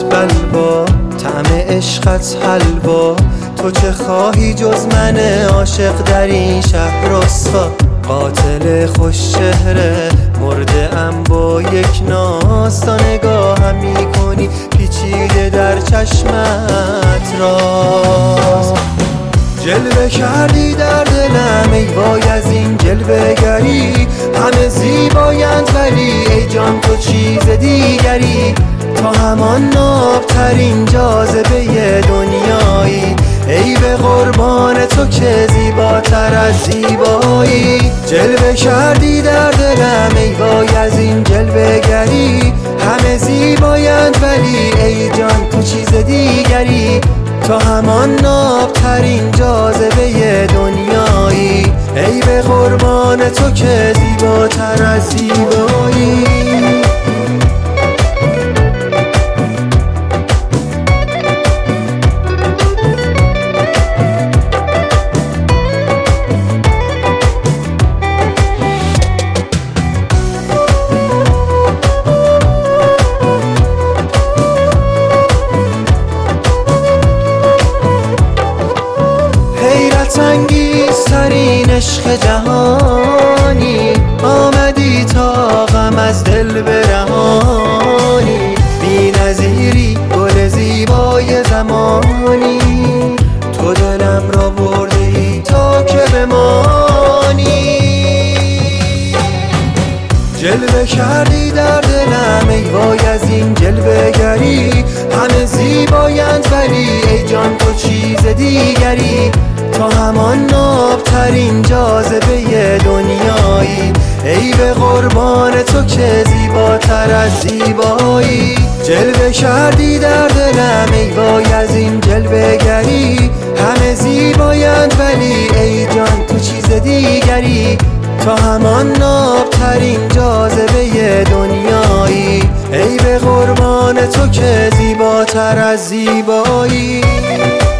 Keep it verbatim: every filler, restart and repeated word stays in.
لبت بلوا، طعم عشقت حلوا. تو چه خواهی جز من عاشق در این شهر رسوا؟ قاتل خوش چهره مرده ام با یک ناز، تا نگاهم میکنی پیچیده در چشمت راز. جلوه کردی در دلم ای وای از این جلوه گری، همه زیبایند ولی ای جان تو چیز دیگری. تا همان نابترین جاذبه دنیایی، ای به قربان تو که زیباتر از زیبایی. جلوه کردی در دلم ای وای از این جلوه گری، همه زیبایند ولی ای جان تو چیز دیگری. تا همان نابترین جاذبه دنیایی، ای به قربان تو که زیباتر از زیبایی. انگیزترین عشق جهانی، آمدی تا غم از دل برهانی. بی نظیری گل زیبای زمانی، تو دلم را بردی تا که بمانی. جلوه کردی در دلم ای وای از این جلوه گری، همه زیبایند ولی ای جان تو چیز دیگری. تا همان نابترین جاذبه دنیایی، ای به قربان تو که زیباتر از زیبایی. جلوه کردی در دلم ای وای از این جلوه گری، همه زیبایند ولی ای جان تو چیز دیگری. تا همان نابترین جاذبه دنیایی، ای به قربان تو که زیباتر از زیبایی.